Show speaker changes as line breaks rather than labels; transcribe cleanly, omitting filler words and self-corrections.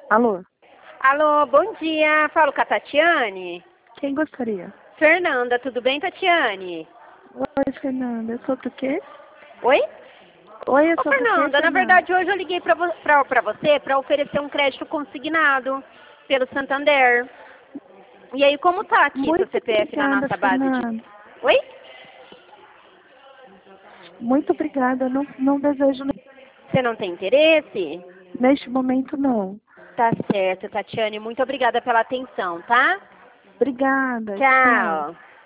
Alô?
Alô, bom dia. Falo com a Tatiane.
Quem gostaria?
Fernanda, tudo bem, Tatiane?
Oi, Fernanda. É sobre o quê?
Oi?
Oi, é
Ô,
sobre o quê,
Fernanda, na
Fernanda?
verdade hoje eu liguei pra você para oferecer um crédito consignado pelo Santander. E aí, como tá aqui seu
Muito
CPF na
obrigada,
nossa base de...
Fernanda.
Oi?
Muito obrigada. Não desejo
Você não tem interesse?
neste momento, não.
Tá certo, Tatiane. Muito obrigada pela atenção, tá?
Obrigada. Tchau.
Tchau.